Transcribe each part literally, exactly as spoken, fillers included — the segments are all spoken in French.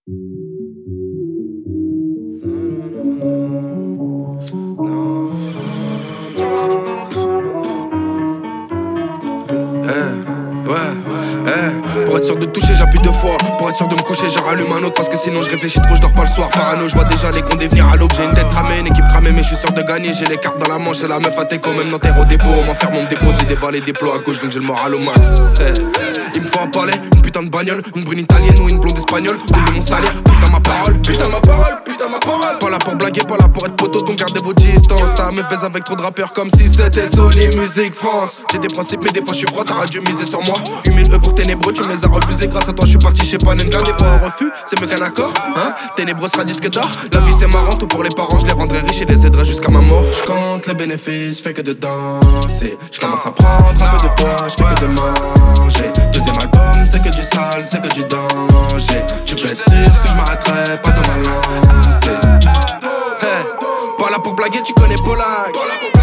Pour être sûr de toucher, j'appuie deux fois. Pour être sûr de me coucher, je rallume un autre. Parce que sinon je réfléchis trop, je dors pas le soir. Parano, je vois déjà les condés venir à l'aube. J'ai une tête cramée, une équipe cramée, mais je suis sûr de gagner. J'ai les cartes dans la manche, j'ai la meuf à teco. Même dans terre au dépôt, on m'enferme, on me dépose. J'ai déballé des plots à gauche, donc j'ai le moral au max. Il me faut un palais, une putain de bagnole, une brune italienne ou une blonde espagnole. Double mon salaire, putain ma parole, putain ma parole, putain ma parole. Pas là pour blaguer, pas là pour être poteau, donc gardez vos distances. Ta meuf baise avec trop de rappeurs comme si c'était Sony Music France. J'ai des principes, mais des fois je suis froid, t'auras dû miser sur moi. huit mille E pour ténébreux, tu me les as refusés. Grâce à toi, je suis parti chez Panenka. Des fois un refus, c'est mieux qu'un accord. Hein, ténébreux sera disque d'or. La vie c'est marrant, tout pour les parents, je les rendrai riches et les aiderai jusqu'à ma mort. Je compte les bénéfices, je fais que de danser. Je commence à prendre un peu de poids, je fais que de manger. Deuxième album, c'est que du sale, c'est que du danger. Tu peux être sûr que je m'arrêterai pas dans ma lancée. Hey, pas là pour blaguer, tu connais Polak.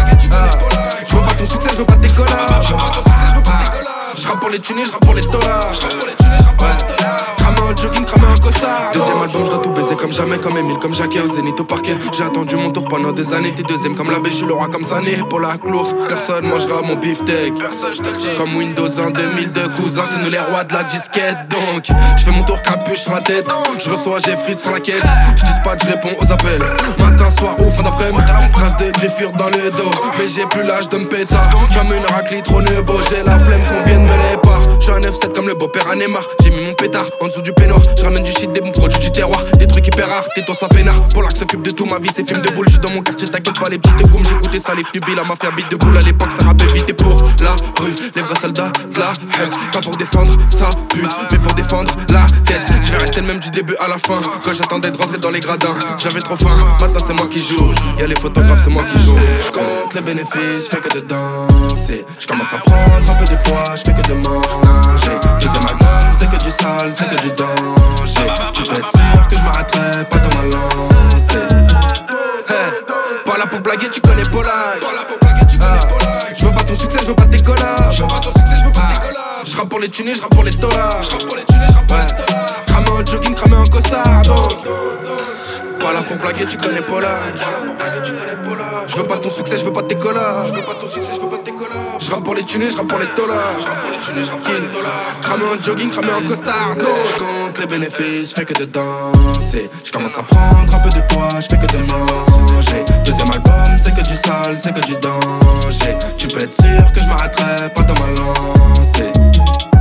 Je veux pas ton succès, je veux pas tes collages. Je veux pas ton succès, je veux pas tes collages. Je rappe pour les tunis, je rappe pour les dollars. Je rappe pour les tunis, je rappe pour les dollars. Cramer un jogging, cramer un costard. Deuxième album, je dois tout baiser comme jamais, comme Emile, comme Jackie, au Zénith, au parquet. J'ai attendu mon tour pendant des années. T'es deuxième comme l'abbé, je suis le roi comme Sané. Pour la course, personne mangera mon beefsteak. Comme Windows en deux mille deux, cousin, c'est nous les rois de la disquette. Donc, je fais mon tour capuche sur la tête. Je reçois, j'ai frites sur la quête. Je dispatch, je réponds aux appels. Matin, soir ou fin d'après-midi. Trace de griffure dans le dos. Mais j'ai plus l'âge de me pétard. Comme une raclée trop nebo. J'ai la flemme qu'on vienne me les part. J'suis un F sept comme le beau-père à Neymar. J'ai mis mon pétard en dessous du peignoir. Je ramène du shit, des bons produits du terroir. Des trucs hyper rares, tais-toi sois peinard. Pour l'arc s'occupe de tout, ma vie c'est film de boule. J'suis dans mon quartier, t'inquiète pas les petites goumes. J'écoutais ça, les fnubies, la mafia bite de boule. À l'époque ça rappait vite et pour la rue. Les vrais soldats de la haine. Pas pour défendre sa pute, mais pour défendre la tête. Je vais rester le même du début à la fin. Quand j'attendais de rentrer dans les gradins, j'avais trop faim, maintenant c'est moi qui joue. Y'a les photographes, c'est moi qui joue. J'compte les bénéfices, j'fais que de danser. J'commence à prendre un peu de poids, j'fais que de manger. Deuxième album, c'est que du sale, c'est que du danger. Tu peux être sûr que je m'arrêterai pas dans ma lancée. Hey, pas là pour blaguer, tu connais Polak. Je veux pas ton succès, je veux pas tes collages. Je veux pas ton succès, je veux pas tes collages. Je rappe pour les tunis, je rappe pour les dollars. Je rappe pour les tunis, je rappe pour les dollars. Cramer un jogging, cramer un costard. Donc, pas là pour blaguer, tu connais Polak. Je veux pas ton succès, je veux pas tes collages. Je veux pas ton succès, je veux pas tes collages. Je rappe pour les tunis, je rappe pour les dollars. Je rappe pour les tunis, je rappe pour les dollars. Cramer un jogging, cramer un costard. Donc, je compte les bénéfices, je fais que de danser. Je commence à prendre un peu de poids, je fais que de manger. Deuxième album, c'est que du sale, c'est que du danger. Tu peux être sûr que je m'arrêterai pas dans ma lancée.